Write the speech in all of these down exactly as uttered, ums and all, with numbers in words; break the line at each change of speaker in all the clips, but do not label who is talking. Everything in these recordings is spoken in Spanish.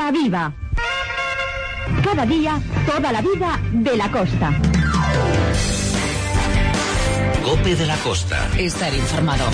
Costa Viva. Cada día, toda la vida de la costa.
COPE de la Costa.
Estar informado.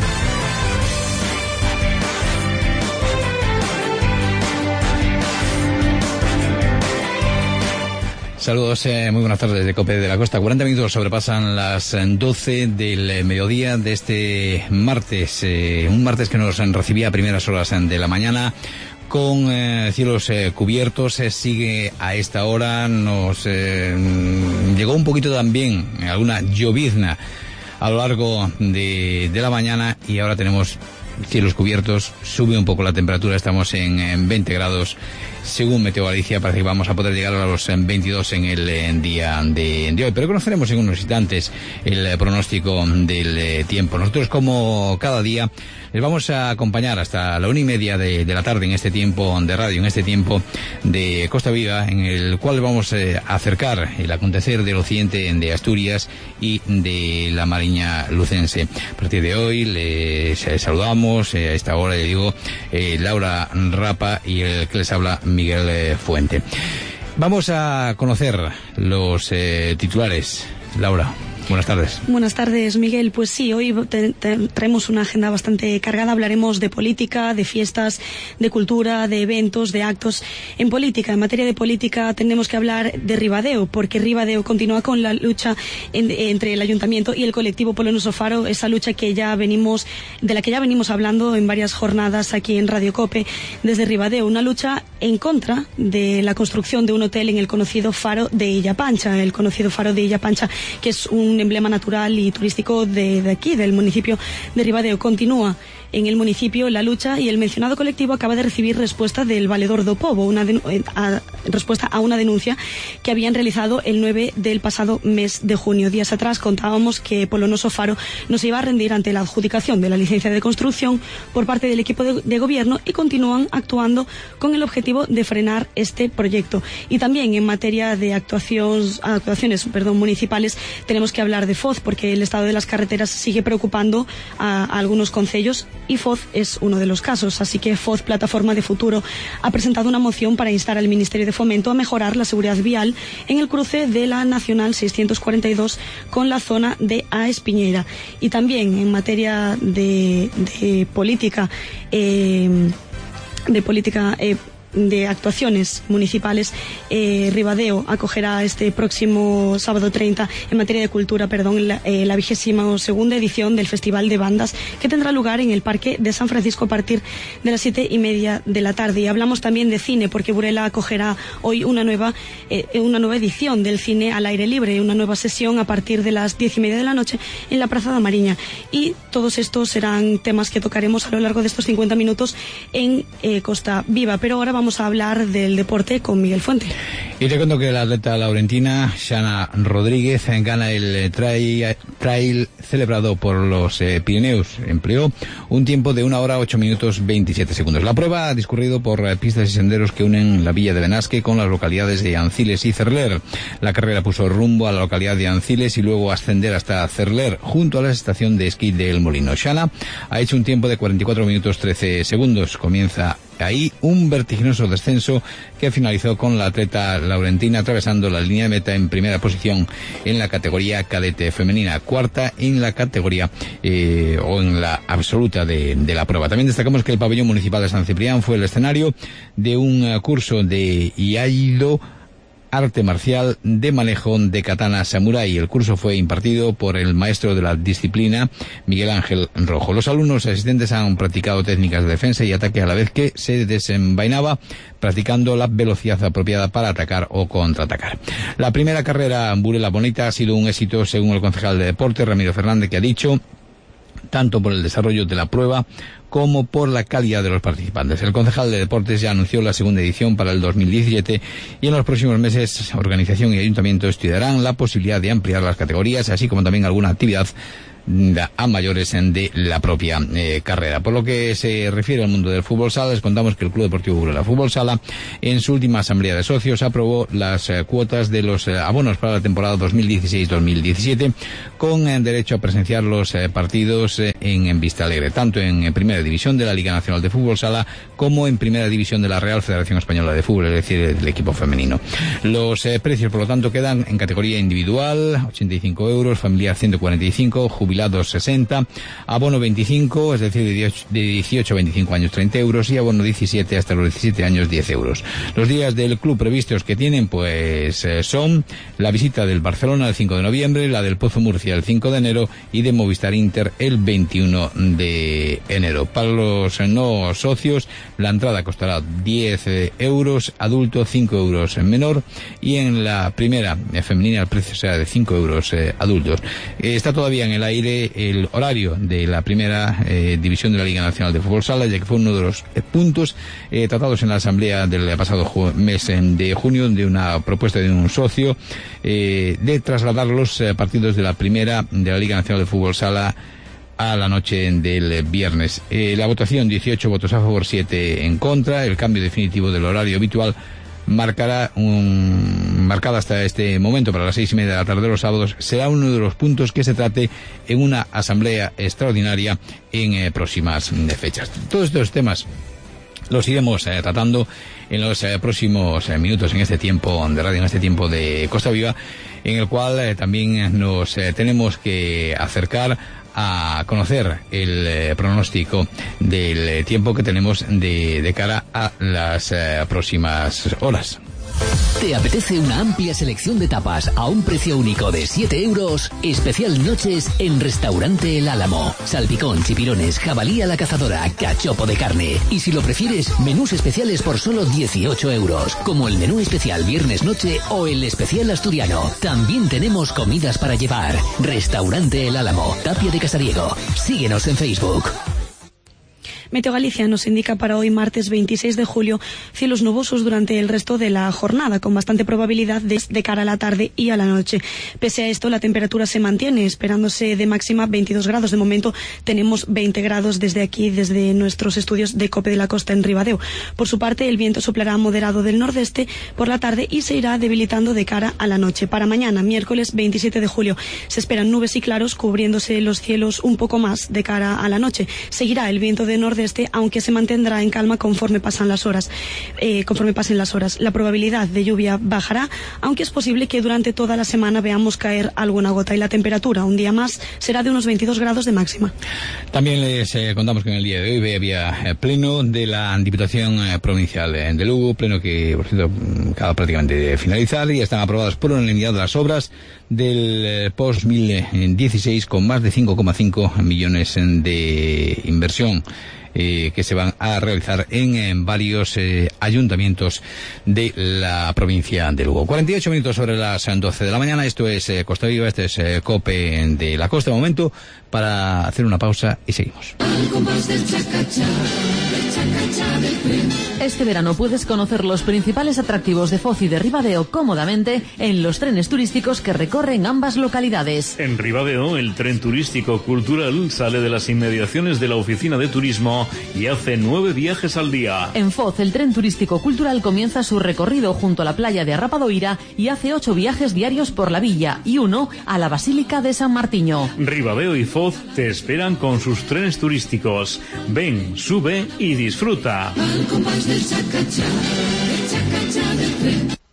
Saludos, eh, muy buenas tardes de COPE de la Costa. cuarenta minutos sobrepasan las doce del mediodía de este martes. Eh, un martes que nos recibía a primeras horas de la mañana con eh, cielos eh, cubiertos. Eh, sigue a esta hora. Nos eh, llegó un poquito también alguna llovizna a lo largo de, de la mañana y ahora tenemos cielos cubiertos. Sube un poco la temperatura. Estamos en, en veinte grados. Según Meteo Galicia, parece que vamos a poder llegar a los veintidós en el en día de, de hoy. Pero conoceremos en unos instantes el eh, pronóstico del eh, tiempo. Nosotros, como cada día, les vamos a acompañar hasta la una y media de, de la tarde en este tiempo de radio, en este tiempo de Costa Viva, en el cual vamos eh, a acercar el acontecer del occidente de Asturias y de la Mariña Lucense. A partir de hoy les eh, saludamos eh, a esta hora, le digo, eh, Laura Rapa y el que les habla, Miguel eh, Fuente. Vamos a conocer los eh, titulares. Laura, buenas tardes.
Buenas tardes, Miguel. Pues sí, hoy te, te, traemos una agenda bastante cargada. Hablaremos de política, de fiestas, de cultura, de eventos, de actos. En política, en materia de política, tenemos que hablar de Ribadeo, porque Ribadeo continúa con la lucha en, entre el Ayuntamiento y el colectivo Polonoso Faro, esa lucha que ya venimos, de la que ya venimos hablando en varias jornadas aquí en Radio Cope desde Ribadeo. Una lucha en contra de la construcción de un hotel en el conocido Faro de Illapancha, el conocido Faro de Illapancha, que es un emblema natural y turístico de, de aquí, del municipio de Ribadeo. Continúa en el municipio la lucha y el mencionado colectivo acaba de recibir respuesta del Valedor do Pobo, una a, respuesta a una denuncia que habían realizado el nueve del pasado mes de junio. Días atrás contábamos que Polonoso Faro no se iba a rendir ante la adjudicación de la licencia de construcción por parte del equipo de, de gobierno y continúan actuando con el objetivo de frenar este proyecto. Y también en materia de actuaciones, actuaciones perdón, municipales tenemos que hablar de Foz, porque el estado de las carreteras sigue preocupando a, a algunos concellos y Foz es uno de los casos. Así que Foz, Plataforma de Futuro, ha presentado una moción para instar al Ministerio de Fomento a mejorar la seguridad vial en el cruce de la Nacional seiscientos cuarenta y dos con la zona de A Espiñeira. Y también en materia de, de política, eh, de política eh, de actuaciones municipales, eh, Ribadeo acogerá este próximo sábado treinta, en materia de cultura, perdón, la, eh, la vigésima segunda edición del Festival de Bandas, que tendrá lugar en el Parque de San Francisco a partir de las siete y media de la tarde. Y hablamos también de cine, porque Burela acogerá hoy una nueva, eh, una nueva edición del cine al aire libre, una nueva sesión a partir de las diez y media de la noche en la Plaza da Mariña. Y todos estos serán temas que tocaremos a lo largo de estos cincuenta minutos en eh, Costa Viva. Pero ahora vamos Vamos a hablar del deporte con Miguel Fuente.
Y te cuento que la atleta laurentina Xana Rodríguez gana el trail, trail celebrado por los eh, Pirineos. Empleó un tiempo de una hora ocho minutos veintisiete segundos. La prueba ha discurrido por eh, pistas y senderos que unen la villa de Benasque con las localidades de Anciles y Cerler. La carrera puso rumbo a la localidad de Anciles y luego ascender hasta Cerler, junto a la estación de esquí del Molino. Xana ha hecho un tiempo de cuarenta y cuatro minutos trece segundos. Comienza ahí un vertiginoso descenso que finalizó con la atleta laurentina atravesando la línea de meta en primera posición en la categoría cadete femenina, cuarta en la categoría eh, o en la absoluta de, de la prueba. También destacamos que el pabellón municipal de San Ciprián fue el escenario de un uh, curso de Iaido, arte marcial de manejo de katana samurai. El curso fue impartido por el maestro de la disciplina, Miguel Ángel Rojo. Los alumnos asistentes han practicado técnicas de defensa y ataque a la vez que se desenvainaba, practicando la velocidad apropiada para atacar o contraatacar. La primera carrera Burela Bonita ha sido un éxito, según el concejal de deporte, Ramiro Fernández, que ha dicho, tanto por el desarrollo de la prueba como por la calidad de los participantes. El concejal de deportes ya anunció la segunda edición para el dos mil diecisiete y en los próximos meses organización y ayuntamiento estudiarán la posibilidad de ampliar las categorías, así como también alguna actividad a mayores de la propia eh, carrera. Por lo que se refiere al mundo del fútbol sala, les contamos que el Club Deportivo Burela Fútbol Sala en su última asamblea de socios aprobó las eh, cuotas de los eh, abonos para la temporada dos mil dieciséis dos mil diecisiete con eh, derecho a presenciar los eh, partidos eh, en, en Vista Alegre, tanto en, en Primera División de la Liga Nacional de Fútbol Sala como en Primera División de la Real Federación Española de Fútbol, es decir, del equipo femenino. Los eh, precios, por lo tanto, quedan en categoría individual, ochenta y cinco euros, familiar ciento cuarenta y cinco, jubilados sesenta, abono veinticinco, es decir, de dieciocho a veinticinco años treinta euros y abono diecisiete hasta los diecisiete años diez euros. Los días del club previstos que tienen, pues eh, son la visita del Barcelona el cinco de noviembre, la del Pozo Murcia el cinco de enero y de Movistar Inter el veintiuno de enero. Para los no socios, la entrada costará diez euros, adulto cinco euros menor, y en la primera eh, femenina el precio será de cinco euros eh, adultos. Eh, está todavía en el aire el horario de la primera eh, división de la Liga Nacional de Fútbol Sala, ya que fue uno de los eh, puntos eh, tratados en la asamblea del pasado ju- mes de junio, de una propuesta de un socio eh, de trasladar los eh, partidos de la primera de la Liga Nacional de Fútbol Sala a la noche del viernes. Eh, la votación, dieciocho votos a favor, siete en contra. El cambio definitivo del horario habitual marcará un marcada hasta este momento para las seis y media de la tarde de los sábados, será uno de los puntos que se trate en una asamblea extraordinaria en eh, próximas eh, fechas. Todos estos temas los iremos eh, tratando en los eh, próximos eh, minutos en este tiempo de radio, en este tiempo de Costa Viva, en el cual eh, también nos eh, tenemos que acercar a conocer el eh, pronóstico del eh, tiempo que tenemos de, de cara a las eh, próximas horas.
¿Te apetece una amplia selección de tapas a un precio único de siete euros? Especial noches en Restaurante El Álamo. Salpicón, chipirones, jabalí a la cazadora, cachopo de carne. Y si lo prefieres, menús especiales por solo dieciocho euros. Como el menú especial Viernes Noche o el especial asturiano. También tenemos comidas para llevar. Restaurante El Álamo, Tapia de Casariego. Síguenos en Facebook.
Meteo Galicia nos indica para hoy, martes veintiséis de julio, cielos nubosos durante el resto de la jornada, con bastante probabilidad de, de cara a la tarde y a la noche. Pese a esto, la temperatura se mantiene, esperándose de máxima veintidós grados. De momento tenemos veinte grados desde aquí, desde nuestros estudios de COPE de la Costa en Ribadeo. Por su parte, el viento soplará moderado del nordeste por la tarde y se irá debilitando de cara a la noche. Para mañana, miércoles veintisiete de julio, se esperan nubes y claros cubriéndose los cielos un poco más de cara a la noche. Seguirá el viento de nordeste, aunque se mantendrá en calma conforme pasan las horas, eh, conforme pasen las horas. La probabilidad de lluvia bajará, aunque es posible que durante toda la semana veamos caer alguna gota, y la temperatura un día más será de unos veintidós grados de máxima.
También les eh, contamos que en el día de hoy había eh, pleno de la Diputación eh, Provincial eh, de Lugo, pleno que, por cierto, acaba prácticamente de finalizar, y están aprobadas por unanimidad las obras del eh, post dos mil dieciséis con más de cinco coma cinco millones de inversión Eh, que se van a realizar en, en varios eh, ayuntamientos de la provincia de Lugo. cuarenta y ocho minutos sobre las doce de la mañana. Esto es eh, Costa Viva, este es eh, COPE de la Costa. Momento para hacer una pausa y seguimos.
Este verano puedes conocer los principales atractivos de Foz y de Ribadeo cómodamente en los trenes turísticos que recorren ambas localidades.
En Ribadeo, el tren turístico cultural sale de las inmediaciones de la oficina de turismo y hace nueve viajes al día.
En Foz, el tren turístico cultural comienza su recorrido junto a la playa de Arrapadoira y hace ocho viajes diarios por la villa y uno a la Basílica de San Martiño.
Ribadeo y Foz te esperan con sus trenes turísticos. Ven, sube y disfruta.
Al compás del chacachá, el chacachá del tren.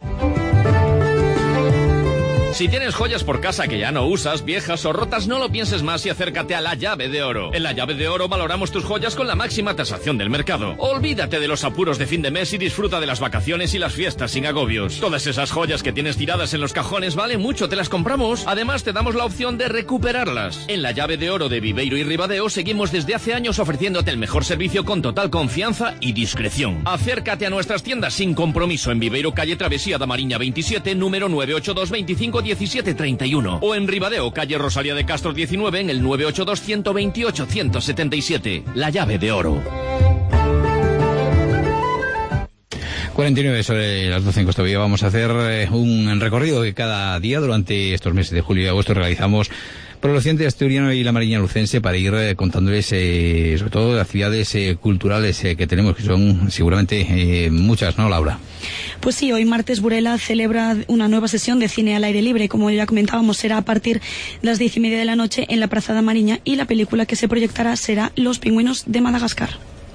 Si tienes joyas por casa que ya no usas, viejas o rotas, no lo pienses más y acércate a La Llave de Oro. En La Llave de Oro valoramos tus joyas con la máxima tasación del mercado. Olvídate de los apuros de fin de mes y disfruta de las vacaciones y las fiestas sin agobios. Todas esas joyas que tienes tiradas en los cajones valen mucho, te las compramos. Además, te damos la opción de recuperarlas. En La Llave de Oro de Viveiro y Ribadeo seguimos desde hace años ofreciéndote el mejor servicio con total confianza y discreción. Acércate a nuestras tiendas sin compromiso en Viveiro, calle Travesía da Mariña veintisiete, número nueve ocho dos veinticinco diecisiete treinta y uno, o en Ribadeo, calle Rosalía de Castro diecinueve, en el nueve ocho dos uno veintiocho ciento setenta y siete. La Llave de Oro.
cuarenta y nueve sobre las doce en Costa Villa. Vamos a hacer eh, un recorrido que cada día durante estos meses de julio y agosto realizamos por el occidente asturiano y la Mariña Lucense para ir eh, contándoles eh, sobre todo las actividades eh, culturales eh, que tenemos, que son seguramente eh, muchas, ¿no, Laura?
Pues sí, hoy martes Burela celebra una nueva sesión de cine al aire libre. Como ya comentábamos, será a partir de las diez y media de la noche en la Plaza da Mariña, y la película que se proyectará será Los pingüinos de Madagascar.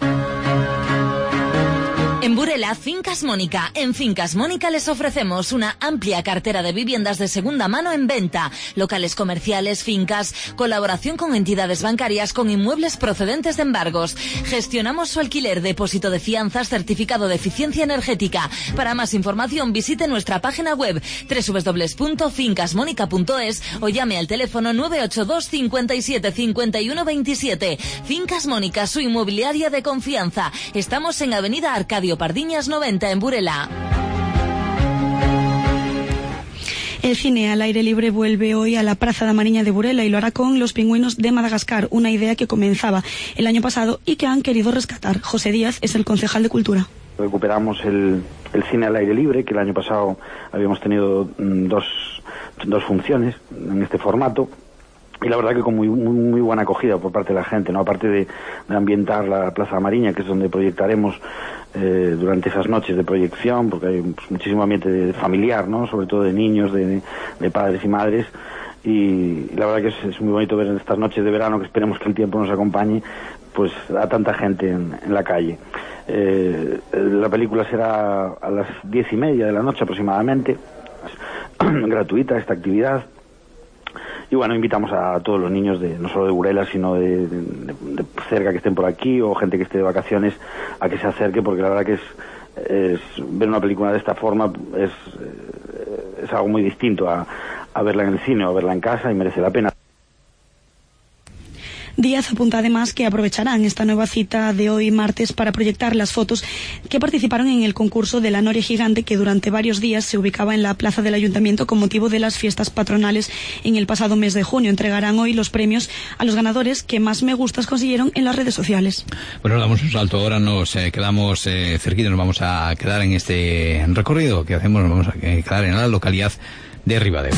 En Burela, Fincas Mónica. En Fincas Mónica les ofrecemos una amplia cartera de viviendas de segunda mano en venta, locales comerciales, fincas, colaboración con entidades bancarias con inmuebles procedentes de embargos. Gestionamos su alquiler, depósito de fianzas, certificado de eficiencia energética. Para más información visite nuestra página web doble u doble u doble u punto fincas mónica punto es o llame al teléfono nueve ocho dos, cincuenta y siete, cincuenta y uno veintisiete. Fincas Mónica, su inmobiliaria de confianza. Estamos en Avenida Arcadio Pardiñas noventa en Burela.
El cine al aire libre vuelve hoy a la Praza da Mariña de Burela y lo hará con Los pingüinos de Madagascar, una idea que comenzaba el año pasado y que han querido rescatar. José Díaz es el concejal de Cultura.
Recuperamos el, el cine al aire libre, que el año pasado habíamos tenido mm, dos, dos funciones en este formato. Y la verdad que con muy, muy muy buena acogida por parte de la gente, ¿no? Aparte de, de ambientar la Plaza Mariña, que es donde proyectaremos eh, durante esas noches de proyección, porque hay pues, muchísimo ambiente de, familiar, ¿no? Sobre todo de niños, de, de padres y madres. Y la verdad que es, es muy bonito ver en estas noches de verano, que esperemos que el tiempo nos acompañe, pues a tanta gente en, en la calle. Eh, la película será a las diez y media de la noche aproximadamente, gratuita esta actividad. Y bueno, invitamos a todos los niños, de no solo de Burela, sino de, de, de cerca que estén por aquí, o gente que esté de vacaciones, a que se acerque, porque la verdad que es, es ver una película de esta forma es, es algo muy distinto a, a verla en el cine o a verla en casa, y merece la pena.
Díaz apunta además que aprovecharán esta nueva cita de hoy martes para proyectar las fotos que participaron en el concurso de la Noria Gigante, que durante varios días se ubicaba en la plaza del Ayuntamiento con motivo de las fiestas patronales en el pasado mes de junio. Entregarán hoy los premios a los ganadores que más me gustas consiguieron en las redes sociales.
Bueno, damos un salto, ahora nos eh, quedamos eh, cerquita, nos vamos a quedar en este recorrido que hacemos, nos vamos a quedar en la localidad de Ribadeo.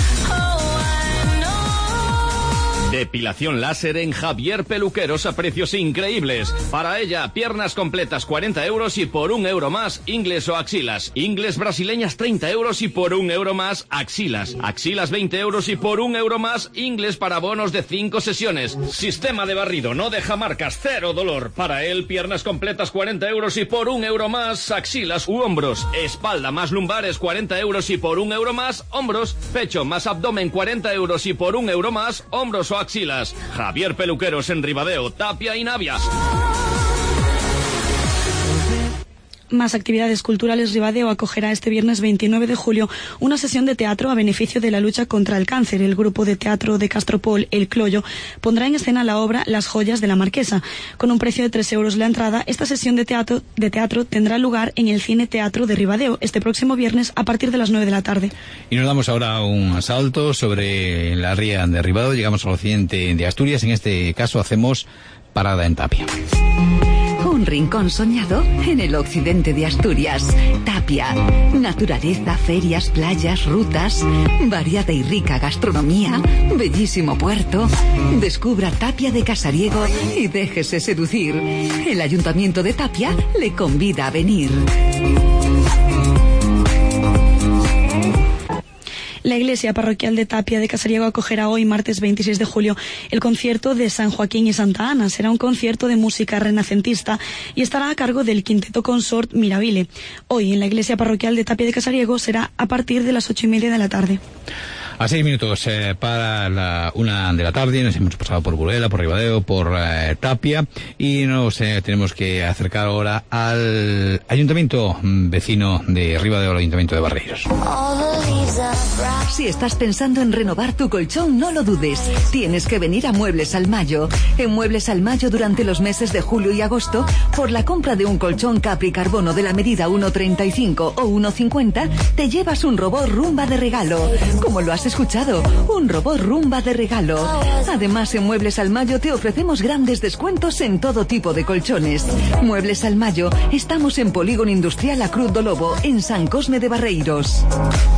Depilación láser en Javier Peluqueros a precios increíbles. Para ella, piernas completas cuarenta euros y por un euro más, ingles o axilas. Ingles brasileñas treinta euros y por un euro más, axilas. Axilas veinte euros y por un euro más, ingles para bonos de cinco sesiones. Sistema de barrido, no deja marcas, cero dolor. Para él, piernas completas cuarenta euros y por un euro más, axilas u hombros. Espalda más lumbares cuarenta euros y por un euro más, hombros. Pecho más abdomen cuarenta euros y por un euro más, hombros o axilas. Javier Peluqueros en Ribadeo, Tapia y Navia.
Más actividades culturales. Ribadeo acogerá este viernes veintinueve de julio una sesión de teatro a beneficio de la lucha contra el cáncer. El grupo de teatro de Castropol, El Cloyo, pondrá en escena la obra Las joyas de la Marquesa. Con un precio de tres euros la entrada, esta sesión de teatro, de teatro tendrá lugar en el Cine Teatro de Ribadeo este próximo viernes a partir de las nueve de la tarde.
Y nos damos ahora un salto sobre la ría de Ribadeo. Llegamos al occidente de Asturias. En este caso hacemos parada en Tapia.
Un rincón soñado en el occidente de Asturias. Tapia. Naturaleza, ferias, playas, rutas, variada y rica gastronomía, bellísimo puerto. Descubra Tapia de Casariego y déjese seducir. El Ayuntamiento de Tapia le convida a venir.
La Iglesia Parroquial de Tapia de Casariego acogerá hoy, martes veintiséis de julio, el concierto de San Joaquín y Santa Ana. Será un concierto de música renacentista y estará a cargo del Quinteto Consort Mirabile. Hoy, en la Iglesia Parroquial de Tapia de Casariego, será a partir de las ocho y media de la tarde.
A seis minutos eh, para la una de la tarde, nos hemos pasado por Burela, por Ribadeo, por eh, Tapia, y nos eh, tenemos que acercar ahora al ayuntamiento vecino de Ribadeo, al ayuntamiento de Barreiros.
Si estás pensando en renovar tu colchón, no lo dudes. Tienes que venir a Muebles al Mayo. En Muebles al Mayo, durante los meses de julio y agosto, por la compra de un colchón Capri Carbono de la medida uno treinta y cinco o uno cincuenta, te llevas un robot Rumba de regalo. Como lo has has escuchado, un robot Rumba de regalo. Además, en Muebles al Mayo te ofrecemos grandes descuentos en todo tipo de colchones. Muebles al Mayo, estamos en Polígono Industrial A Cruz do Lobo, en San Cosme de Barreiros.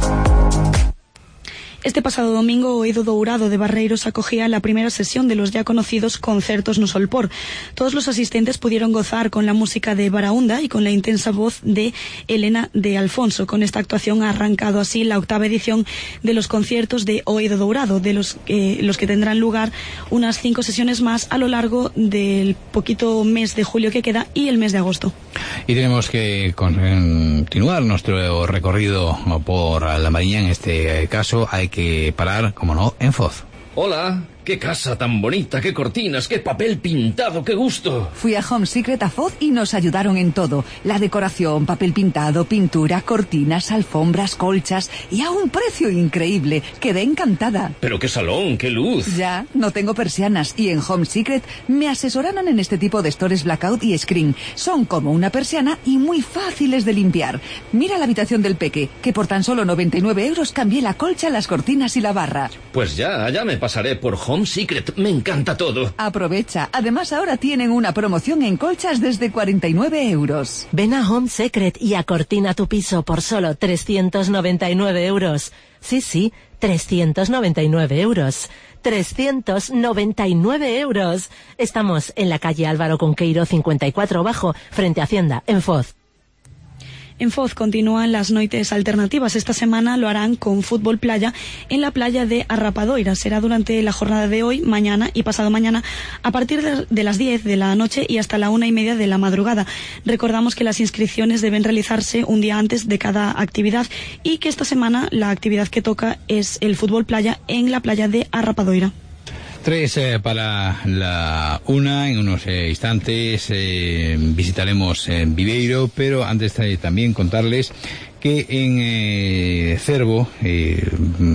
Este pasado domingo, o Eido Dourado de Barreiros acogía la primera sesión de los ya conocidos Concertos no Solpor. Todos los asistentes pudieron gozar con la música de Baraúnda y con la intensa voz de Elena de Alfonso. Con esta actuación ha arrancado así la octava edición de los conciertos de O Eido Dourado, de los, eh, los que tendrán lugar unas cinco sesiones más a lo largo del poquito mes de julio que queda y el mes de agosto.
Y tenemos que continuar nuestro recorrido por la Mariña. En este caso hay que parar, como no, en Foz.
Hola, qué casa tan bonita, qué cortinas, qué papel pintado, qué gusto.
Fui a Home Secret a Foz y nos ayudaron en todo. La decoración, papel pintado, pintura, cortinas, alfombras, colchas y a un precio increíble. Quedé encantada.
Pero qué salón, qué luz.
Ya, no tengo persianas y en Home Secret me asesoraron en este tipo de stores blackout y screen. Son como una persiana y muy fáciles de limpiar. Mira la habitación del peque, que por tan solo noventa y nueve euros cambié la colcha, las cortinas y la barra.
Pues ya, allá me pasaré por Home Secret, me encanta todo.
Aprovecha, además ahora tienen una promoción en colchas desde cuarenta y nueve euros.
Ven a Home Secret y acortina tu piso por solo trescientos noventa y nueve euros. Sí, sí, trescientos noventa y nueve euros. trescientos noventa y nueve euros. Estamos en la calle Álvaro Conqueiro cincuenta y cuatro Bajo, frente a Hacienda, en Foz.
En Foz continúan las noites alternativas. Esta semana lo harán con fútbol playa en la playa de Arrapadoira. Será durante la jornada de hoy, mañana y pasado mañana a partir de, de las diez de la noche y hasta la una y media de la madrugada. Recordamos que las inscripciones deben realizarse un día antes de cada actividad y que esta semana la actividad que toca es el fútbol playa en la playa de Arrapadoira.
Tres eh, para la una. En unos eh, instantes eh, visitaremos eh, Viveiro, pero antes eh, también contarles que en eh, Cervo eh,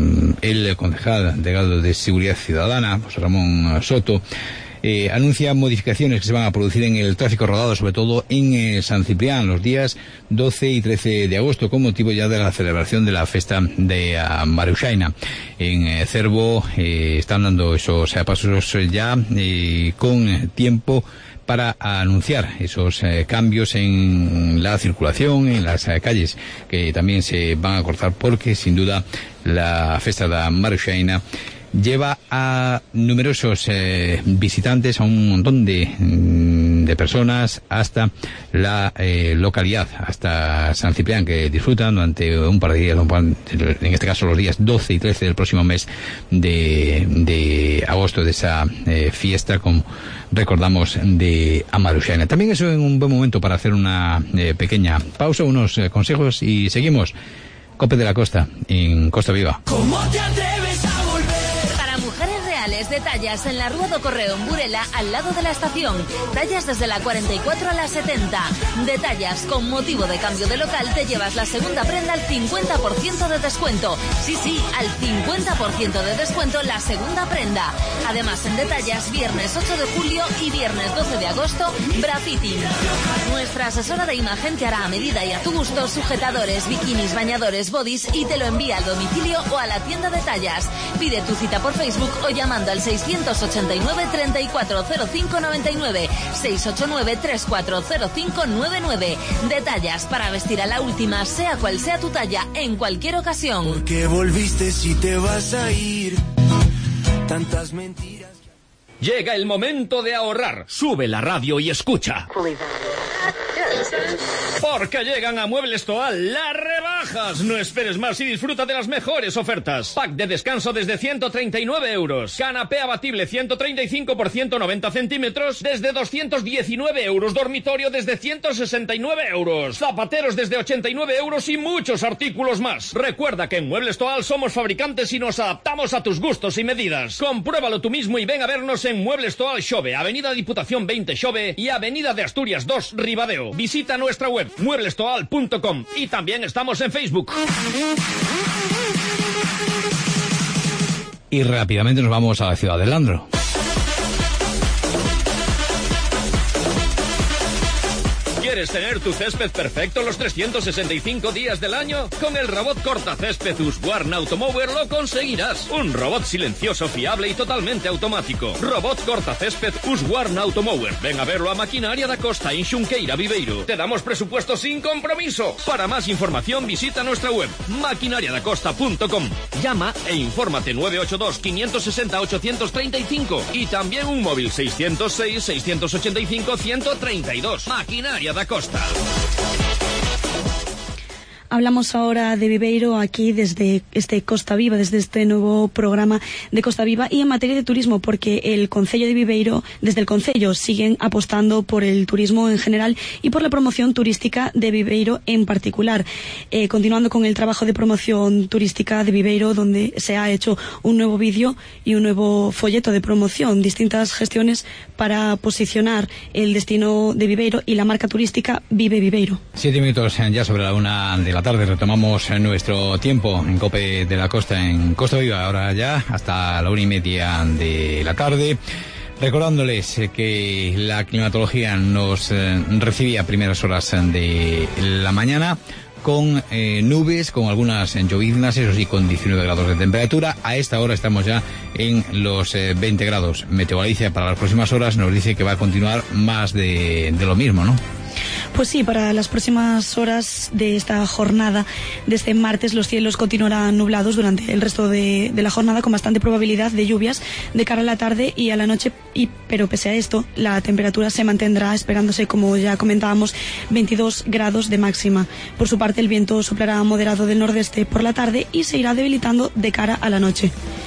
el concejal delegado de Seguridad Ciudadana, José Ramón Soto, Eh, anuncia modificaciones que se van a producir en el tráfico rodado, sobre todo en eh, San Ciprián, los días doce y trece de agosto, con motivo ya de la celebración de la festa de uh, Mareuxaina. En eh, Cervo eh, están dando esos eh, pasos ya eh, con tiempo para anunciar esos eh, cambios en la circulación, en las eh, calles, que también se van a cortar, porque sin duda la festa de Mareuxaina lleva a numerosos eh, visitantes, a un montón de, de personas hasta la eh, localidad, hasta San Ciprián, que disfrutan durante un par de días, en este caso los días doce y trece del próximo mes de, de agosto, de esa eh, fiesta, como recordamos, de Amaruxaina. También eso es un buen momento para hacer una eh, pequeña pausa, unos eh, consejos, y seguimos. Cope de la Costa, en Costa Viva.
¿Cómo te atreves a volver?
De tallas en la Rúa do Correo en Burela, al lado de la estación. Tallas desde la cuarenta y cuatro a la setenta. De tallas, con motivo de cambio de local, te llevas la segunda prenda al cincuenta por ciento de descuento. Sí, sí, al cincuenta por ciento de descuento la segunda prenda. Además, en Detallas, viernes ocho de julio y viernes doce de agosto, bra fitting. Nuestra asesora de imagen te hará a medida y a tu gusto sujetadores, bikinis, bañadores, bodys y te lo envía al domicilio o a la tienda de Tallas. Pide tu cita por Facebook o llamando al seiscientos ochenta y nueve, treinta y cuatro cero cinco noventa y nueve, seiscientos ochenta y nueve, treinta y cuatro cero cinco noventa y nueve. Detallas para vestir a la última, sea cual sea tu talla, en cualquier ocasión.
¿Por qué volviste si te vas a ir? Tantas mentiras.
Llega el momento de ahorrar. Sube la radio y escucha. Porque llegan a Muebles Toal las rebajas. No esperes más y disfruta de las mejores ofertas. Pack de descanso desde ciento treinta y nueve euros. Canapé abatible ciento treinta y cinco por ciento noventa centímetros desde doscientos diecinueve euros. Dormitorio desde ciento sesenta y nueve euros. Zapateros desde ochenta y nueve euros y muchos artículos más. Recuerda que en Muebles Toal somos fabricantes y nos adaptamos a tus gustos y medidas. Compruébalo tú mismo y ven a vernos en Muebles Toal Xove, Avenida Diputación veinte Xove y Avenida de Asturias dos Ribadeo. Visita nuestra web muebles toal punto com y también estamos en Facebook.
Y rápidamente nos vamos a la ciudad de Landro.
¿Quieres tener tu césped perfecto los trescientos sesenta y cinco días del año? Con el robot cortacésped Husqvarna Automower lo conseguirás. Un robot silencioso, fiable y totalmente automático. Robot cortacésped Husqvarna Automower. Ven a verlo a Maquinaria da Costa en Xunqueira, Viveiro. Te damos presupuesto sin compromiso. Para más información visita nuestra web maquinaria da costa punto com. Llama e infórmate nueve ocho dos, cinco seis cero, ocho tres cinco y también un móvil seiscientos seis, seiscientos ochenta y cinco, ciento treinta y dos. Maquinaria da Costa.
Hablamos ahora de Viveiro aquí desde este Costa Viva, desde este nuevo programa de Costa Viva y en materia de turismo, porque el Concello de Viveiro, desde el Concello siguen apostando por el turismo en general y por la promoción turística de Viveiro en particular. Eh, continuando con el trabajo de promoción turística de Viveiro, donde se ha hecho un nuevo vídeo y un nuevo folleto de promoción, distintas gestiones para posicionar el destino de Viveiro y la marca turística Vive Viveiro.
Siete minutos ya sobre la una de la tarde, retomamos nuestro tiempo en COPE de la Costa, en Costa Viva, ahora ya hasta la una y media de la tarde. Recordándoles que la climatología nos eh, recibía a primeras horas de la mañana con eh, nubes, con algunas lloviznas, eso sí, con diecinueve grados de temperatura. A esta hora estamos ya en los eh, veinte grados. Meteo Galicia para las próximas horas nos dice que va a continuar más de, de lo mismo, ¿no?
Pues sí, para las próximas horas de esta jornada de este martes los cielos continuarán nublados durante el resto de, de la jornada, con bastante probabilidad de lluvias de cara a la tarde y a la noche, y, pero pese a esto la temperatura se mantendrá, esperándose, como ya comentábamos, veintidós grados de máxima. Por su parte, el viento soplará moderado del nordeste por la tarde y se irá debilitando de cara a la noche.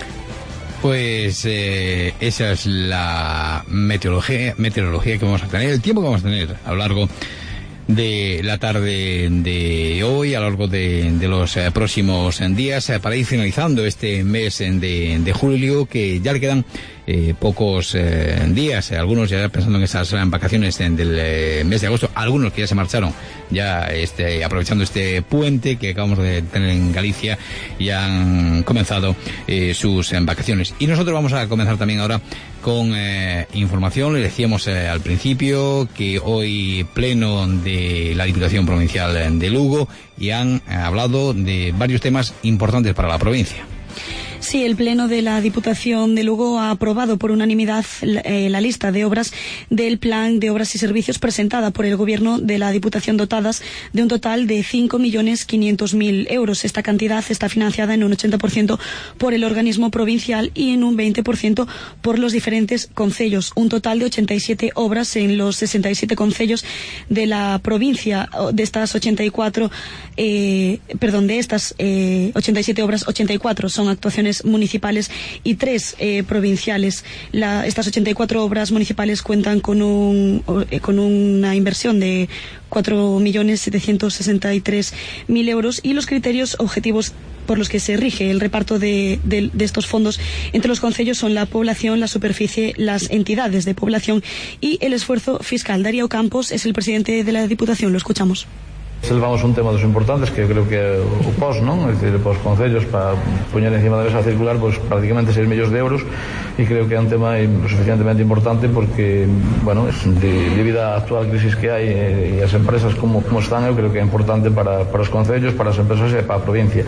Pues eh, esa es la meteorología, meteorología que vamos a tener, el tiempo que vamos a tener a lo largo de la tarde de hoy, a lo largo de, de los eh, próximos días, eh, para ir finalizando este mes de, de julio, que ya le quedan eh, pocos eh, días, eh, algunos ya pensando en esas vacaciones en, del eh, mes de agosto, algunos que ya se marcharon ya este, aprovechando este puente que acabamos de tener en Galicia y han comenzado eh, sus eh, vacaciones. Y nosotros vamos a comenzar también ahora con eh, información. Le decíamos eh, al principio que hoy pleno de la Diputación Provincial de Lugo y han eh, hablado de varios temas importantes para la provincia.
Sí, el Pleno de la Diputación de Lugo ha aprobado por unanimidad eh, la lista de obras del Plan de Obras y Servicios presentada por el Gobierno de la Diputación, dotadas de un total de cinco millones quinientos mil euros. Esta cantidad está financiada en un ochenta por ciento por el organismo provincial y en un veinte por ciento por los diferentes concellos. Un total de ochenta y siete obras en los sesenta y siete concellos de la provincia. De estas ochenta y cuatro, eh, perdón, de estas eh, ochenta y siete obras, ochenta y cuatro son actuaciones municipales y tres eh, provinciales. La, estas ochenta y cuatro obras municipales cuentan con, un, eh, con una inversión de cuatro millones setecientos sesenta y tres mil euros y los criterios objetivos por los que se rige el reparto de, de, de estos fondos entre los concellos son la población, la superficie, las entidades de población y el esfuerzo fiscal. Darío Campos es el presidente de la Diputación, lo escuchamos.
Levamos un tema dos importantes que eu creo que é o P O S, non? É dicir, para os concellos, para poñer encima da mesa circular, pues, prácticamente seis millóns de euros, e creo que é un tema suficientemente importante porque, bueno, de, debido á actual crisis que hai e as empresas como, como están, eu creo que é importante para, para os concellos, para as empresas e para a provincia.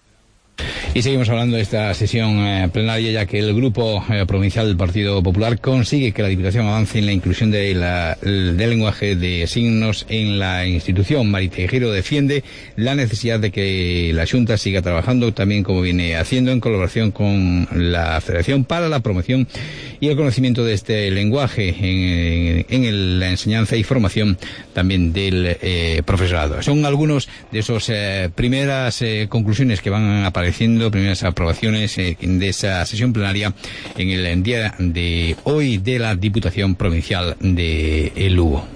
Y seguimos hablando de esta sesión eh, plenaria, ya que el Grupo eh, Provincial del Partido Popular consigue que la Diputación avance en la inclusión de la, del lenguaje de signos en la institución. Mari Tejero defiende la necesidad de que la Xunta siga trabajando, también como viene haciendo, en colaboración con la Federación para la promoción y el conocimiento de este lenguaje en, en el, la enseñanza y formación también del eh, profesorado. Son algunos de esas eh, primeras eh, conclusiones que van apareciendo, primeras aprobaciones eh, de esa sesión plenaria en el día de hoy de la Diputación Provincial de Lugo.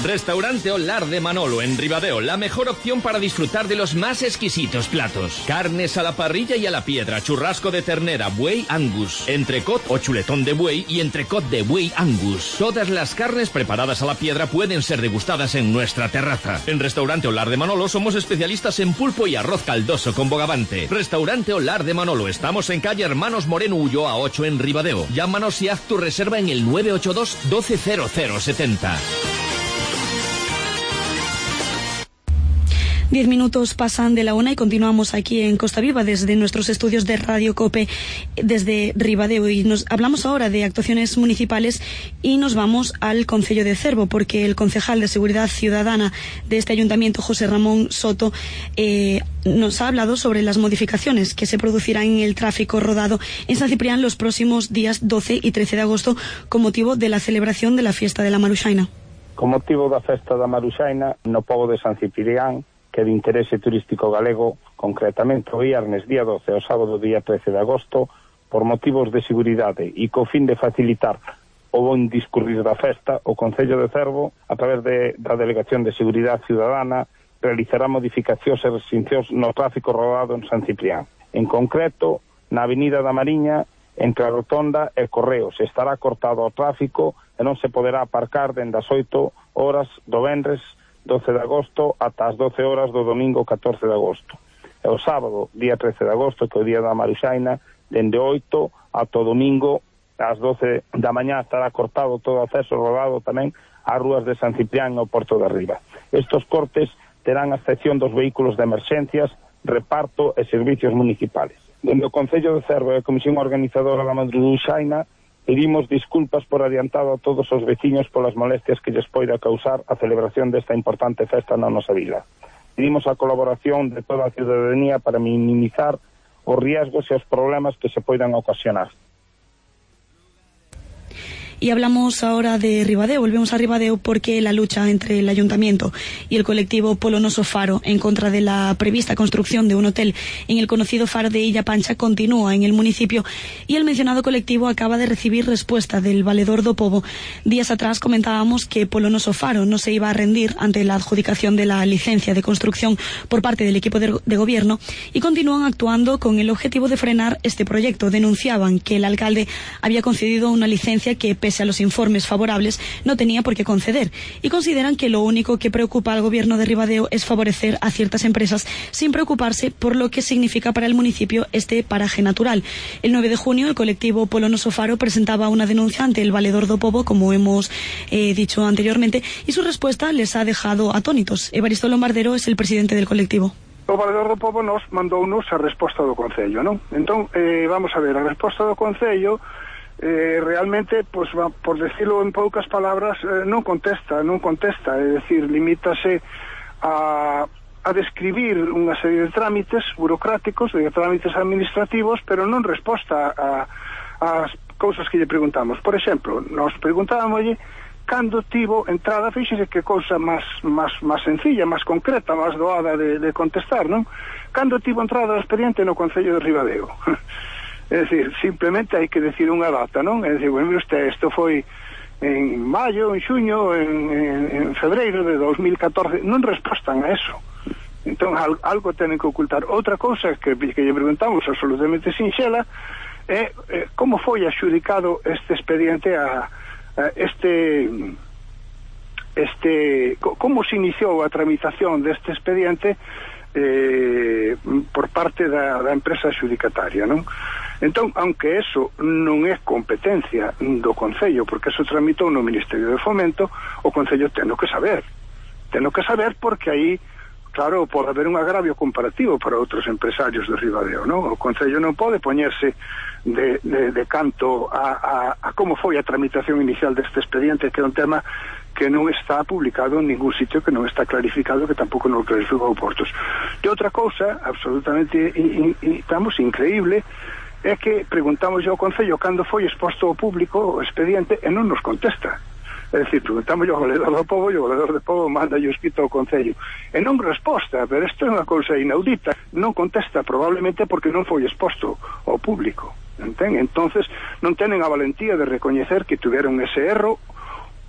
Restaurante Olar de Manolo en Ribadeo, la mejor opción para disfrutar de los más exquisitos platos. Carnes a la parrilla y a la piedra, churrasco de ternera, buey Angus, entrecot o chuletón de buey y entrecot de buey Angus. Todas las carnes preparadas a la piedra pueden ser degustadas en nuestra terraza. En Restaurante Olar de Manolo somos especialistas en pulpo y arroz caldoso con bogavante. Restaurante Olar de Manolo, estamos en calle Hermanos Moreno Ulloa ocho en Ribadeo. Llámanos y haz tu reserva en el nueve ocho dos, doce cero cero setenta.
Diez minutos pasan de la una y continuamos aquí en Costa Viva desde nuestros estudios de Radio Cope desde Ribadeo, y nos hablamos ahora de actuaciones municipales y nos vamos al Concello de Cervo, porque el concejal de Seguridad Ciudadana de este ayuntamiento, José Ramón Soto, eh, nos ha hablado sobre las modificaciones que se producirán en el tráfico rodado en San Ciprián los próximos días doce y trece de agosto con motivo de la celebración de la fiesta de la Maruxaina.
Con motivo da festa da Maruxaina no pobo de San Ciprián, que é de interese turístico galego, concretamente o viernes día doce ao sábado día trece de agosto, por motivos de seguridade e co fin de facilitar o bon discurrir da festa, o Concello de Cervo, a través de, da Delegación de Seguridade Ciudadana, realizará modificacións e restriccións no tráfico rodado en San Ciprián. En concreto, na Avenida da Mariña, entre a Rotonda e Correos, estará cortado o tráfico e non se poderá aparcar dende as oito horas do venres doce de agosto ata as doce horas do domingo catorce de agosto. E o sábado, día trece de agosto, que é o día da Maruxaina, dende oito ata o domingo ás doce da mañá estará cortado todo o acceso rodado tamén ás rúas de San Ciprián e o Porto de Arriba. Estos cortes terán a excepción dos vehículos de emerxencias, reparto e servicios municipales. Dende o Concello de Cervo e a Comisión Organizadora da Maruxaina pedimos disculpas por adiantado a todos os veciños polas molestias que lles poida causar a celebración desta importante festa na nosa vila. Pedimos a colaboración de toda a ciudadanía para minimizar os riesgos e os problemas que se poidan ocasionar.
Y hablamos ahora de Ribadeo, volvemos a Ribadeo porque la lucha entre el ayuntamiento y el colectivo Polonoso Faro en contra de la prevista construcción de un hotel en el conocido faro de Illa Pancha continúa en el municipio, y el mencionado colectivo acaba de recibir respuesta del Valedor do Pobo. Días atrás comentábamos que Polonoso Faro no se iba a rendir ante la adjudicación de la licencia de construcción por parte del equipo de, de gobierno, y continúan actuando con el objetivo de frenar este proyecto. Denunciaban que el alcalde había concedido una licencia que, pese a los informes favorables, no tenía por qué conceder, y consideran que lo único que preocupa al gobierno de Ribadeo es favorecer a ciertas empresas sin preocuparse por lo que significa para el municipio este paraje natural. El nueve de junio el colectivo Polonoso Faro presentaba una denuncia ante el Valedor do Pobo, como hemos eh, dicho anteriormente, y su respuesta les ha dejado atónitos. Evaristo Lombardero es el presidente del colectivo.
O Valedor do Pobo nos mandounos a resposta do Concello, non? Entón, eh, vamos a ver, a resposta do Concello eh, realmente, pues, por decirlo en poucas palabras, eh, non contesta, non contesta, é dicir, limítase a, a describir unha serie de trámites burocráticos, de trámites administrativos, pero non resposta a, a as cousas que lle preguntamos. Por exemplo, nos preguntábamoslle cando tivo entrada, fíxese que cousa máis máis máis sencilla, máis concreta, máis doada de, de contestar, non? Cando tivo entrada o expediente no Concello de Ribadeo. É dicir, simplemente hai que decir unha data, non? É dicir, bueno, mire usted, isto foi en maio, en xuño, en, en, en febreiro de dos mil catorce, non respostan a eso. Entón, al, algo tenen que ocultar. Outra cousa que, que lle preguntamos absolutamente sinxela é eh, como foi axudicado este expediente a, a este este como se iniciou a tramitación deste expediente eh, por parte da, da empresa adjudicataria, non? Entón, aunque eso non é competencia do Concello, porque eso tramitou no Ministerio de Fomento, o Concello teno que saber. Teno que saber porque aí, claro, pode haber un agravio comparativo para outros empresarios de Ribadeo, non? O Concello non pode poñerse de, de, de canto a, a, a como foi a tramitación inicial deste expediente, que é un tema que non está publicado en ningún sitio, que non está clarificado, que tampouco non clarificou Portos. E outra cousa absolutamente in, in, estamos increíble é que preguntamos ao Concello cando foi exposto ao público o expediente e non nos contesta. É dicir, preguntamos ao Valedor do Pobo e o Valedor do Pobo manda o escrito ao Concello e non resposta, pero isto é unha cousa inaudita. Non contesta probablemente porque non foi exposto ao público, entén? Entonces non tenen a valentía de recoñecer que tiveron ese erro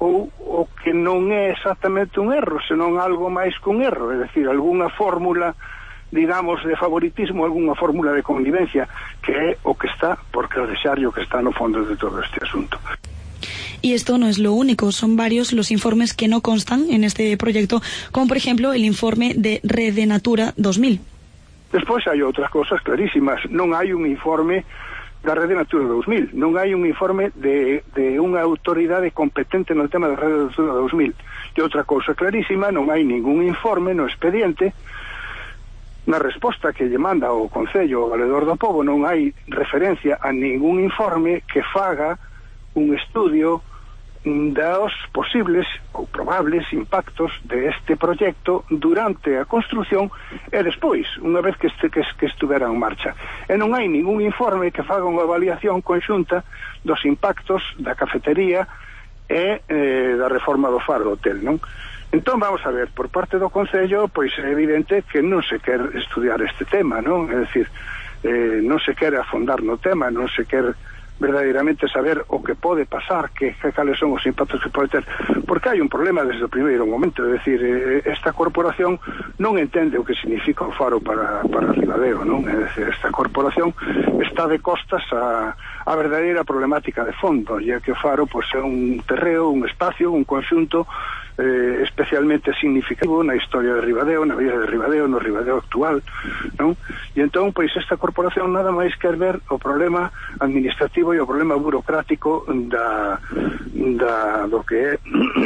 ou o que non é exactamente un erro, senón algo máis que un erro, é dicir, algunha fórmula, digamos, de favoritismo, algunha fórmula de convivencia, que é o que está, porque o desexario que está no fondo de todo este asunto.
Y esto no es lo único, son varios los informes que no constan en este proyecto, como por ejemplo el informe de Rede Natura dos mil.
Despois hai outras cosas clarísimas, non hai un informe da Rede Natura dos mil, non hai un informe de, de unha autoridade competente no tema da Rede Natura dos mil. E outra cousa clarísima, non hai ningún informe no expediente. Na resposta que lle manda o Concello, o Valedor do Pobo, non hai referencia a ningún informe que faga un estudio dos posibles ou probables impactos de este proxecto durante a construción e despois, unha vez que, este, que, que estuvera en marcha. E non hai ningún informe que faga unha avaliación conxunta dos impactos da cafetería e eh, da reforma do Faro do Hotel, non? Entón, vamos a ver, por parte do Concello, pois é evidente que non se quer estudiar este tema, non? É dicir, eh, non se quere afondar no tema, non se quer verdadeiramente saber o que pode pasar, que, que cales son os impactos que pode ter, porque hai un problema desde o primeiro momento, é dicir, esta corporación non entende o que significa o Faro para, para Ribadeo, non? É dicir, esta corporación está de costas a, a verdadeira problemática de fondo, e é que o Faro pois, é un terreo, un espacio, un conxunto eh, especialmente significativo na historia de Ribadeo, na vida de Ribadeo, no Ribadeo actual, non? E entón, pois, esta corporación nada máis quer ver o problema administrativo e o problema burocrático da, da do que é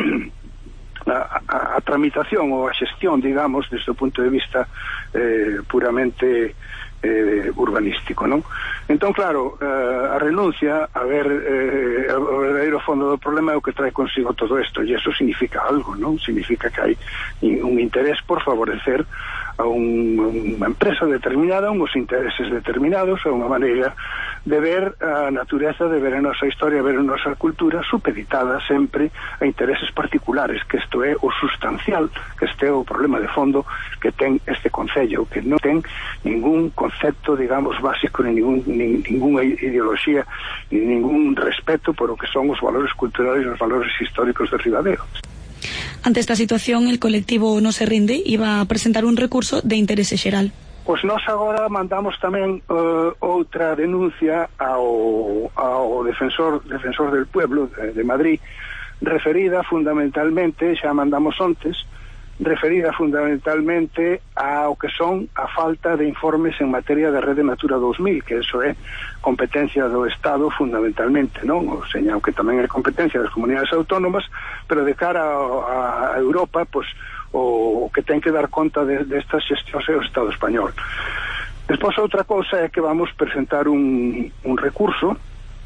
a, a, a tramitación ou a xestión, digamos, desde o punto de vista eh, puramente eh, urbanístico, non? Entón, claro, eh, a renuncia a ver eh, o verdadeiro fondo do problema é o que trae consigo todo isto, e eso significa algo, non? Significa que hai un interés por favorecer a un, unha empresa determinada, uns intereses determinados, a unha maneira de ver a natureza, de ver a nosa historia, ver a nosa cultura supeditada sempre a intereses particulares, que isto é o sustancial, que este é o problema de fondo que ten este Concello, que non ten ningún concepto, digamos, básico, ni ningún, ni, ninguna ideoloxía, ni ningún respeto por o que son os valores culturales e os valores históricos de Ribadeo.
Ante esta situación, el colectivo No se rinde iba a presentar un recurso de interese xeral.
Pois nós agora mandamos tamén uh, outra denuncia ao, ao defensor defensor del pueblo de, de Madrid, referida fundamentalmente, xa mandamos ontes, referida fundamentalmente ao que son a falta de informes en materia de Rede Natura dos mil, que eso é competencia do Estado fundamentalmente, non? O sea, aunque tamén é competencia das comunidades autónomas, pero de cara a, a Europa, pois, o, o que ten que dar conta de, de estas xestións é o Estado español. Despois, outra cousa é que vamos presentar un, un recurso,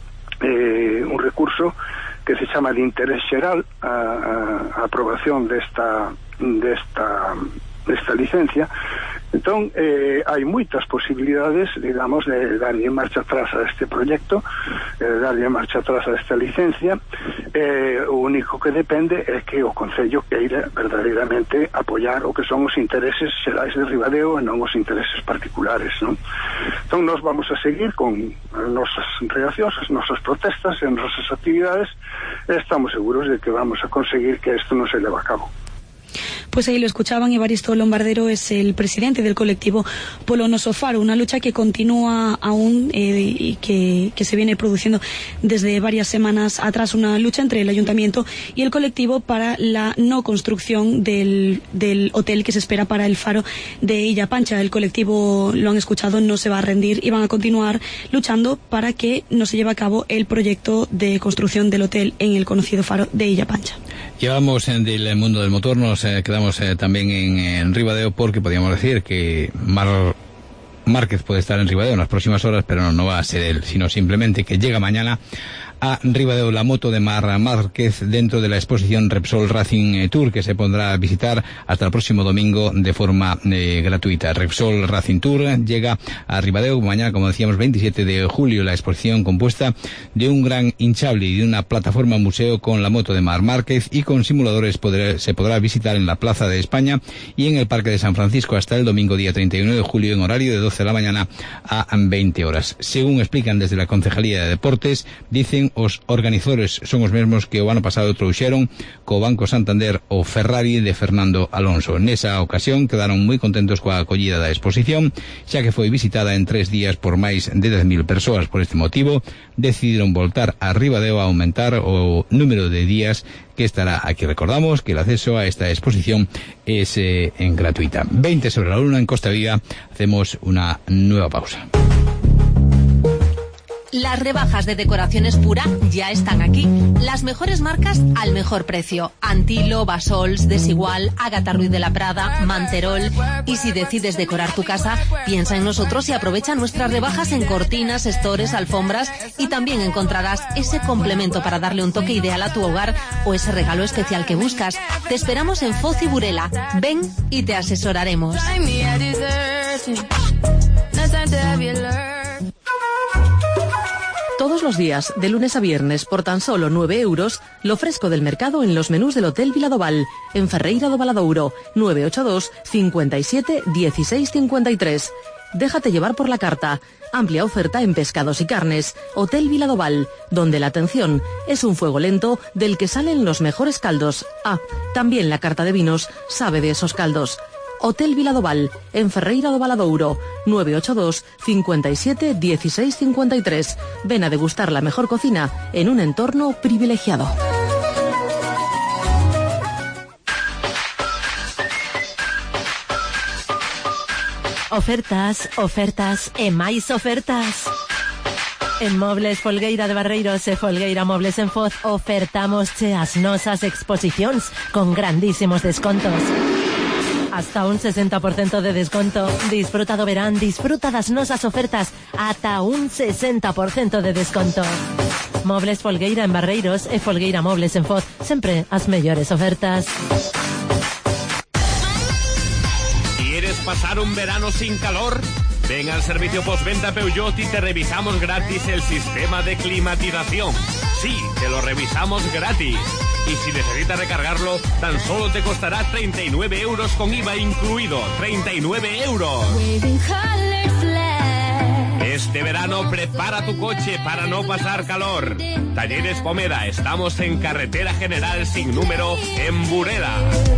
eh, un recurso que se chama de interés xeral a, a, a aprobación desta desta desta licencia. Entón, eh, hai moitas posibilidades, digamos, de darlle marcha atrás a este proxecto, eh, darlle marcha atrás a esta licencia. Eh, o único que depende é que o Concello queira verdadeiramente apoiar o que son os intereses xerais de Ribadeo e non os intereses particulares, non? Entón, nós vamos a seguir con as nosas reaccións, as nosas protestas e as nosas actividades, e estamos seguros de que vamos a conseguir que isto non se leva a cabo.
Pues ahí lo escuchaban, Evaristo Lombardero es el presidente del colectivo Polo Noso Faro, una lucha que continúa aún eh, y que, que se viene produciendo desde varias semanas atrás, una lucha entre el ayuntamiento y el colectivo para la no construcción del, del hotel que se espera para el Faro de Illa Pancha. El colectivo, lo han escuchado, no se va a rendir y van a continuar luchando para que no se lleve a cabo el proyecto de construcción del hotel en el conocido Faro de Illa Pancha.
Llevamos en del mundo del motor, nos eh, quedamos eh, también en, en Ribadeo, porque podríamos decir que Mar Márquez puede estar en Ribadeo en las próximas horas, pero no, no va a ser él, sino simplemente que llega mañana a Ribadeo la moto de Mar Márquez dentro de la exposición Repsol Racing Tour, que se podrá visitar hasta el próximo domingo de forma eh, gratuita. Repsol Racing Tour llega a Ribadeo mañana, como decíamos, veintisiete de julio, la exposición compuesta de un gran hinchable y de una plataforma museo con la moto de Mar Márquez y con simuladores podrá, se podrá visitar en la Plaza de España y en el Parque de San Francisco hasta el domingo día treinta y uno de julio en horario de doce de la mañana a veinte horas. Según explican desde la Concejalía de Deportes, dicen tamén os organizadores son os mesmos que o ano pasado trouxeron co Banco Santander o Ferrari de Fernando Alonso. Nesa ocasión quedaron moi contentos coa acollida da exposición, xa que foi visitada en tres días por máis de dez mil persoas. Por este motivo, decidiron voltar a Ribadeo a aumentar o número de días que estará aquí. Recordamos que el acceso a esta exposición es eh, en gratuita. veinte sobre la luna en Costa Viva. Hacemos una nueva pausa.
Las rebajas de Decoraciones Pura ya están aquí. Las mejores marcas al mejor precio. Antilo, Basols, Desigual, Ágata Ruiz de la Prada, Manterol. Y si decides decorar tu casa, piensa en nosotros y aprovecha nuestras rebajas en cortinas, estores, alfombras, y también encontrarás ese complemento para darle un toque ideal a tu hogar o ese regalo especial que buscas. Te esperamos en Foz y Burela. Ven y te asesoraremos.
Todos los días, de lunes a viernes, por tan solo nueve euros, lo fresco del mercado en los menús del Hotel Viladoval, en Ferreira do Valadouro, nueve ocho dos, cincuenta y siete, dieciséis cincuenta y tres. Déjate llevar por la carta. Amplia oferta en pescados y carnes. Hotel Viladoval, donde la atención es un fuego lento del que salen los mejores caldos. Ah, también la carta de vinos sabe de esos caldos. Hotel Viladoval, en Ferreira do Valadouro, nueve ocho dos, cincuenta y siete, dieciséis cincuenta y tres. Ven a degustar la mejor cocina en un entorno privilegiado.
Ofertas, ofertas e máis ofertas. En Mobles Folgueira de Barreiros e Folgueira Mobles en Foz ofertamos che as nosas exposicións con grandísimos descontos. Hasta un sesenta por ciento de desconto. Disfruta do verán, disfruta das nosas ofertas. Ata un sesenta por ciento de desconto. Mobles Folgueira en Barreiros e Folgueira Mobles en Foz. Sempre as mellores ofertas.
¿Quieres pasar un verano sin calor? Ven al servicio postventa Peugeot y te revisamos gratis el sistema de climatización. Sí, te lo revisamos gratis. Y si necesitas recargarlo, tan solo te costará treinta y nueve euros con I V A incluido. ¡treinta y nueve euros! Este verano prepara tu coche para no pasar calor. Talleres Pomeda, estamos en Carretera General sin número en Burela.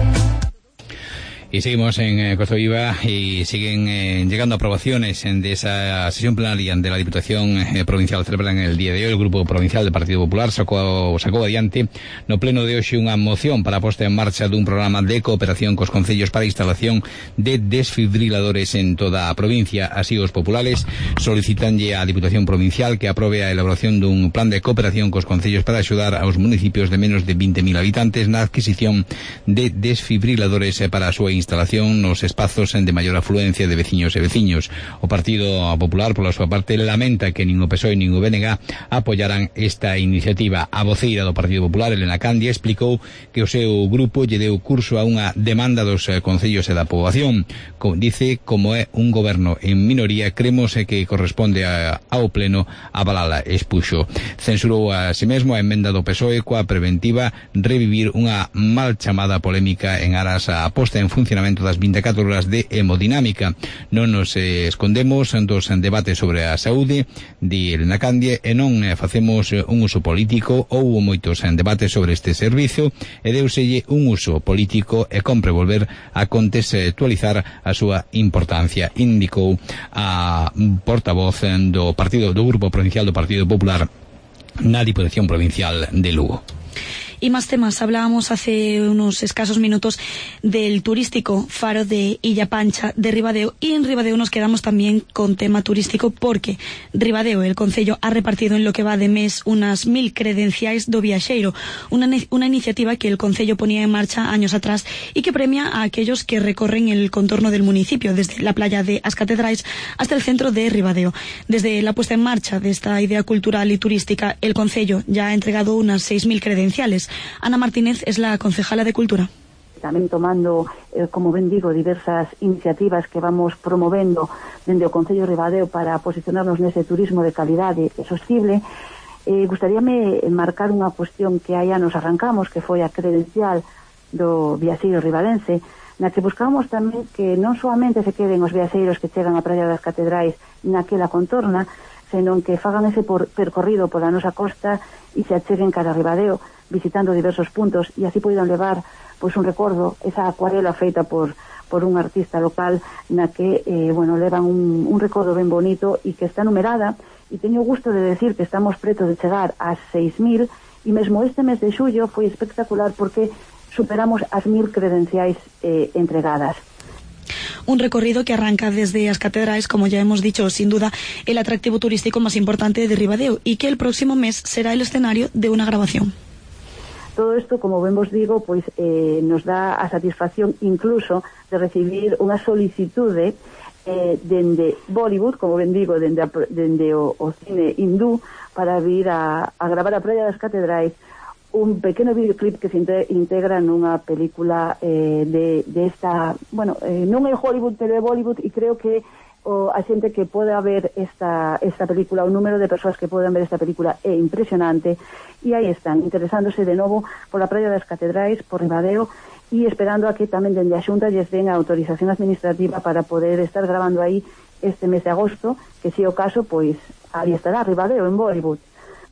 Y seguimos en eh, Costa Viva y siguen eh, llegando aprobaciones en, de esa sesión plenaria de la Diputación eh, Provincial celebrada en el día de hoy. El Grupo Provincial del Partido Popular sacou, sacou adiante no pleno de hoxe unha moción para a posta en marcha dun programa de cooperación cos concellos para a instalación de desfibriladores en toda a provincia. Así os populares solicitanlle á Diputación Provincial que aprobe a elaboración dun plan de cooperación cos concellos para axudar aos municipios de menos de veinte mil habitantes na adquisición de desfibriladores eh, para a súa instalación instalación nos espazos de maior afluencia de veciños e veciños. O Partido Popular, pola súa parte, lamenta que nin o P S O E nin o B N G apoyaran esta iniciativa. A voceira do Partido Popular, Elena Candia, explicou que o seu grupo lle deu curso a unha demanda dos concellos e da poboación. Dice, como é un goberno en minoría, cremos que corresponde a, ao Pleno avalala, expuxo. Censurou a si mesmo a emenda do P S O E coa preventiva revivir unha mal chamada polémica en aras a posta en funcionamento das vinte e catro horas de hemodinámica. Non nos eh, escondemos dos debates sobre a saúde, di Elena Candie, e non eh, facemos eh, un uso político. Houbo moitos en debates sobre este servizo e deuselle un uso político e compre volver a contextualizar a súa importancia, indicou a portavoz do partido do Grupo Provincial do Partido Popular na Diputación Provincial de Lugo.
Y más temas. Hablábamos hace unos escasos minutos del turístico Faro de Illa Pancha de Ribadeo, y en Ribadeo nos quedamos también con tema turístico porque Ribadeo, el concello, ha repartido en lo que va de mes unas mil credenciais do viaxeiro, una, una iniciativa que el concello ponía en marcha años atrás y que premia a aquellos que recorren el contorno del municipio, desde la playa de As Catedrais hasta el centro de Ribadeo. Desde la puesta en marcha de esta idea cultural y turística, el concello ya ha entregado unas seis mil credenciales. Ana Martínez es la concejala de Cultura.
Tamén tomando, eh, como ben digo, diversas iniciativas que vamos promovendo dende o Concello de Ribadeo para posicionarnos nese turismo de calidade e sostible. Eh, gustaríame marcar unha cuestión que hai anos arrancamos, que foi a credencial do viaxeiro ribadense, na que buscamos tamén que non solamente se queden os viaxeiros que chegan á praia das Catedrais naquela contorna, senón que fagan ese por, percorrido pola nosa costa e se acheguen cara a Ribadeo, visitando diversos puntos, e así poidan levar pois un recordo, esa acuarela feita por por un artista local na que, eh, bueno, levan un, un recordo ben bonito e que está numerada, e teño gusto de decir que estamos preto de chegar a seis mil, e mesmo este mes de xullo foi espectacular porque superamos as mil credenciais eh, entregadas.
Un recorrido que arranca desde as catedrais, como ya hemos dicho, sin duda el atractivo turístico más importante de Ribadeo, y que el próximo mes será el escenario de una grabación.
Todo isto, como ben vos digo, pois eh, nos dá a satisfacción incluso de recibir unha solicitude eh, dende Bollywood, como ben digo, dende, a, dende o, o cine hindú, para vir a, a gravar a Praia das Catedrais un pequeno videoclip que se integra nunha película eh, de, de esta, bueno, eh, non é Hollywood, pero é Bollywood, e creo que o, a xente que pode ver esta, esta película, o número de persoas que poden ver esta película é impresionante, e aí están, interesándose de novo pola Praia das Catedrais, por Ribadeo, e esperando a que tamén dende a Xunta lles den a autorización administrativa para poder estar grabando aí este mes de agosto, que se o caso, pois, aí estará Ribadeo, en Bollywood.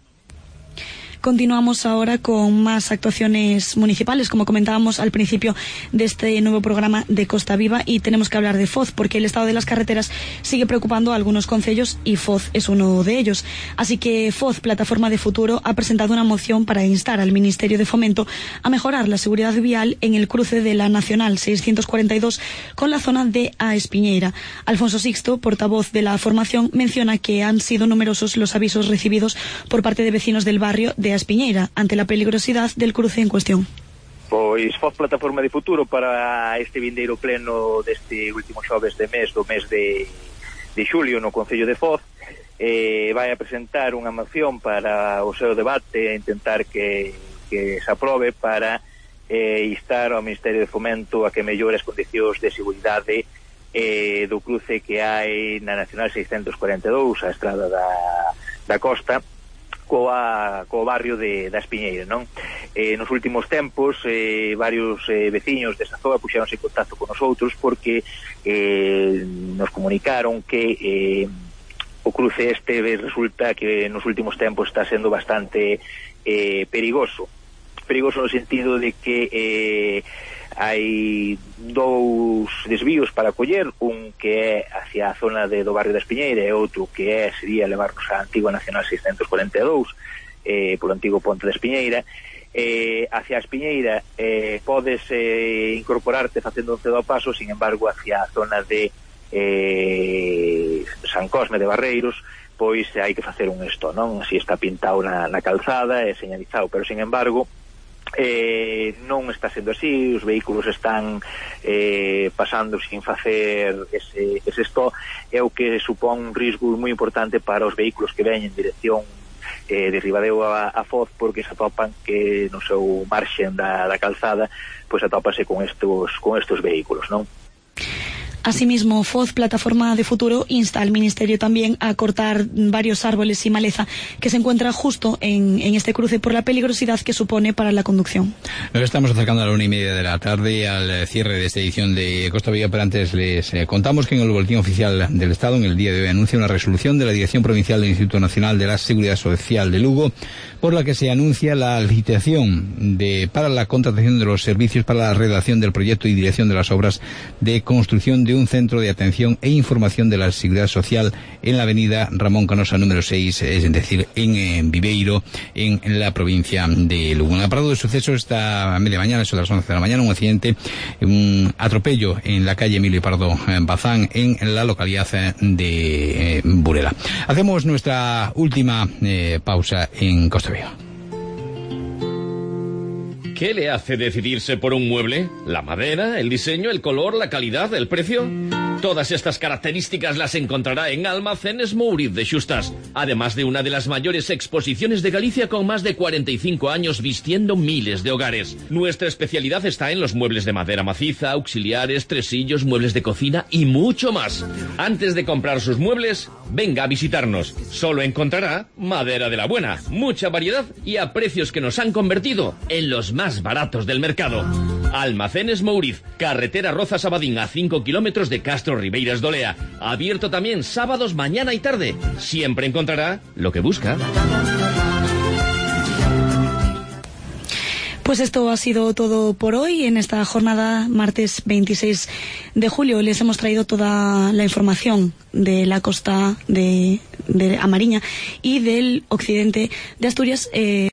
Continuamos ahora con más actuaciones municipales, como comentábamos al principio de este nuevo programa de Costa Viva, y tenemos que hablar de Foz, porque el estado de las carreteras sigue preocupando a algunos concellos y Foz es uno de ellos. Así que Foz, Plataforma de Futuro, ha presentado una moción para instar al Ministerio de Fomento a mejorar la seguridad vial en el cruce de la Nacional seiscientos cuarenta y dos con la zona de A Espiñeira. Alfonso Sixto, portavoz de la formación, menciona que han sido numerosos los avisos recibidos por parte de vecinos del barrio de A Espiñeira ante la peligrosidad del cruce en cuestión.
Pois Foz Plataforma de Futuro, para este vindeiro pleno deste último xoves de mes, do mes de, de xulio no Concello de Foz, eh, vai a presentar unha moción para o seu debate e intentar que, que se aprobe para eh, instar ao Ministerio de Fomento a que mellore as condicións de seguridade eh, do cruce que hai na Nacional seiscientos cuarenta e dous, a estrada da, da costa, coa, co barrio de, da Espiñeira, non? Eh, nos últimos tempos, eh, varios eh, veciños desa zona puxeronse en contacto con nosotros porque eh, nos comunicaron que eh, o cruce este resulta que nos últimos tempos está sendo bastante eh, perigoso. Perigoso no sentido de que eh, hai dous desvíos para coller, un que é hacia a zona de, do barrio da Espiñeira e outro que é, sería levarnos á antigua Nacional seiscientos cuarenta e dous eh, polo antigo ponte da Espiñeira. Eh, hacia a Espiñeira eh, podes eh, incorporarte facendo un cedo ao paso, sin embargo hacia a zona de eh, San Cosme de Barreiros pois hai que facer un esto, non? Así está pintado na, na calzada e señalizado, pero sin embargo Eh, non está sendo así, os vehículos están eh, pasando sin facer ese, ese stop, é o que supón un risco moi importante para os vehículos que veñen en dirección eh, de Ribadeo a, a Foz, porque se atopan que no seu marxen da, da calzada pois atópase con estos, con estos vehículos, non?
Asimismo, Foz, Plataforma de Futuro, insta al Ministerio también a cortar varios árboles y maleza que se encuentran justo en, en este cruce por la peligrosidad que supone para la conducción.
Nos estamos acercando a la una y media de la tarde al cierre de esta edición de Costa Viva, pero antes les eh, contamos que en el Boletín Oficial del Estado, en el día de hoy, anuncia una resolución de la Dirección Provincial del Instituto Nacional de la Seguridad Social de Lugo, por la que se anuncia la licitación de, para la contratación de los servicios para la redacción del proyecto y dirección de las obras de construcción de un centro de atención e información de la seguridad social en la avenida Ramón Canosa número seis, es decir, en, en Viveiro, en, en la provincia de Lugo. En el apartado de sucesos, esta media mañana, eso de las once de la mañana, un accidente, un atropello en la calle Emilio Pardo Bazán, en la localidad de eh, Burela. Hacemos nuestra última eh, pausa en Costa Viva.
¿Qué le hace decidirse por un mueble? ¿La madera, el diseño, el color, la calidad, el precio? Todas estas características las encontrará en Almacenes Mouriz de Xustas, además de una de las mayores exposiciones de Galicia con más de cuarenta y cinco años vistiendo miles de hogares. Nuestra especialidad está en los muebles de madera maciza, auxiliares, tresillos, muebles de cocina y mucho más. Antes de comprar sus muebles, Venga a visitarnos. Solo encontrará madera de la buena, mucha variedad y a precios que nos han convertido en los más baratos del mercado. Almacenes Mouriz, carretera Rozas-Abadín, a cinco kilómetros de Castro Ribeiras de Olea. Abierto también sábados, mañana y tarde. Siempre encontrará lo que busca.
Pues esto ha sido todo por hoy. En esta jornada, martes veintiséis de julio, les hemos traído toda la información de la costa de, de Amariña y del occidente de Asturias. Eh,